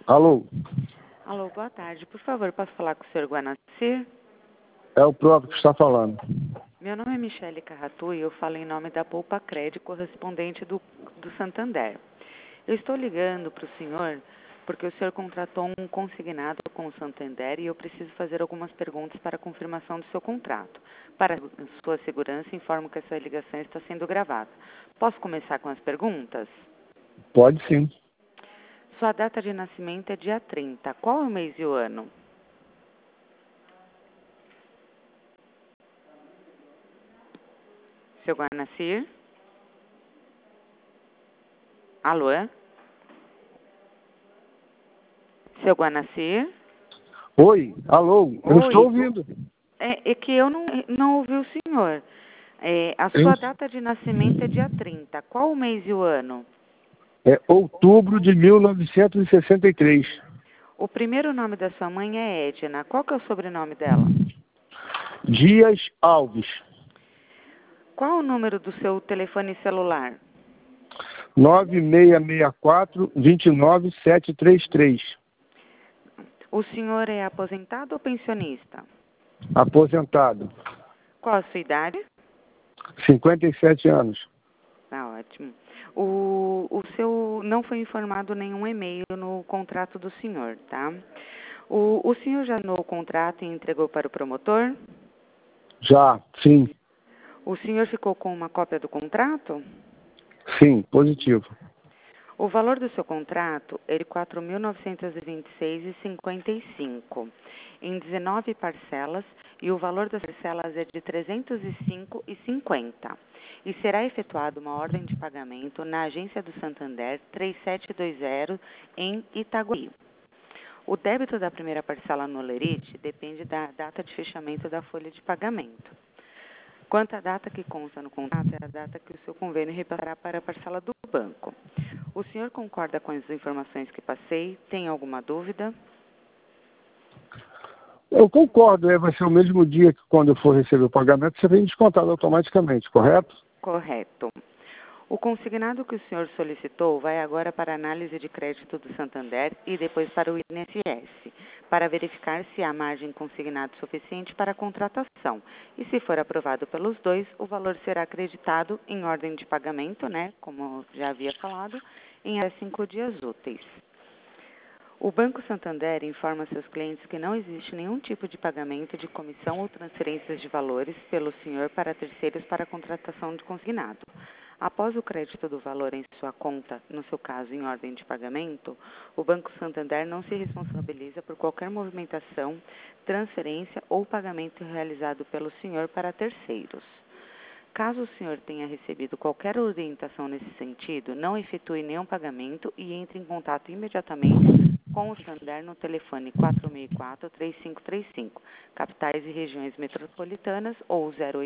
Alô? Alô, boa tarde. Por favor, posso falar com o senhor Guanacir? É o próprio que está falando. Meu nome é Michele Carratu e eu falo em nome da Poupa Cred, correspondente do Santander. Eu estou ligando para o senhor porque o senhor contratou um consignado com o Santander e eu preciso fazer algumas perguntas para a confirmação do seu contrato. Para sua segurança, informo que essa ligação está sendo gravada. Posso começar com as perguntas? Pode sim. Sua data de nascimento é dia 30. Qual é o mês e o ano? Seu Guanacir? Alô? Seu Guanacir? Oi, alô, eu Oi. estou ouvindo. É que eu não ouvi o senhor. A sua data de nascimento é dia 30. Qual o mês e o ano? É outubro de 1963. O primeiro nome da sua mãe é Edna. Qual que é o sobrenome dela? Dias Alves. Qual o número do seu telefone celular? 9664-29733. O senhor é aposentado ou pensionista? Aposentado. Qual a sua idade? 57 anos. Tá ótimo. O seu não foi informado nenhum e-mail no contrato do senhor, tá? O senhor já assinou o contrato e entregou para o promotor? Já, sim. O senhor ficou com uma cópia do contrato? Sim, positivo. O valor do seu contrato é de R$ 4.926,55 em 19 parcelas e o valor das parcelas é de R$ 305,50 e será efetuada uma ordem de pagamento na agência do Santander 3720 em Itaguaí. O débito da primeira parcela no Lerite depende da data de fechamento da folha de pagamento. Quanto à data que consta no contrato, é a data que o seu convênio repassará para a parcela do banco. O senhor concorda com as informações que passei? Tem alguma dúvida? Eu concordo, vai ser o mesmo dia que quando eu for receber o pagamento, você vem descontado automaticamente, correto? Correto. O consignado que o senhor solicitou vai agora para a análise de crédito do Santander e depois para o INSS, para verificar se há margem consignada suficiente para a contratação. E se for aprovado pelos dois, o valor será acreditado em ordem de pagamento, como já havia falado, em até 5 dias úteis. O Banco Santander informa seus clientes que não existe nenhum tipo de pagamento de comissão ou transferências de valores pelo senhor para terceiros para a contratação de consignado. Após o crédito do valor em sua conta, no seu caso em ordem de pagamento, o Banco Santander não se responsabiliza por qualquer movimentação, transferência ou pagamento realizado pelo senhor para terceiros. Caso o senhor tenha recebido qualquer orientação nesse sentido, não efetue nenhum pagamento e entre em contato imediatamente com o Santander no telefone 464-3535, capitais e regiões metropolitanas, ou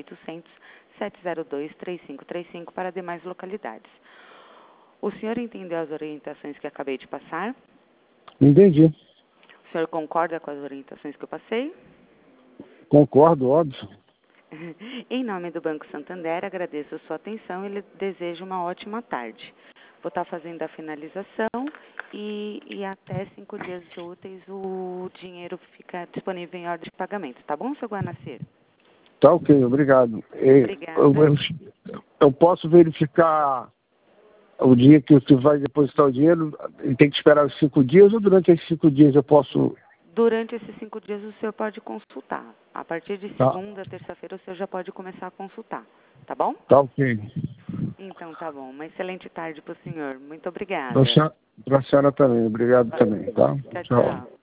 0800-702-3535 para demais localidades. O senhor entendeu as orientações que acabei de passar? Entendi. O senhor concorda com as orientações que eu passei? Concordo, óbvio. Em nome do Banco Santander, agradeço a sua atenção e lhe desejo uma ótima tarde. Vou estar fazendo a finalização e até 5 dias úteis o dinheiro fica disponível em ordem de pagamento. Tá bom, seu Guanacir? Tá ok, obrigado. Obrigada. Eu posso verificar o dia que você vai depositar o dinheiro? Tem que esperar os 5 dias ou durante esses 5 dias eu posso... Durante esses 5 dias o senhor pode consultar. A partir de segunda, terça-feira, o senhor já pode começar a consultar. Tá bom? Tá ok. Então tá bom. Uma excelente tarde para o senhor. Muito obrigada. Para a senhora também. Obrigado também, tá? Tchau.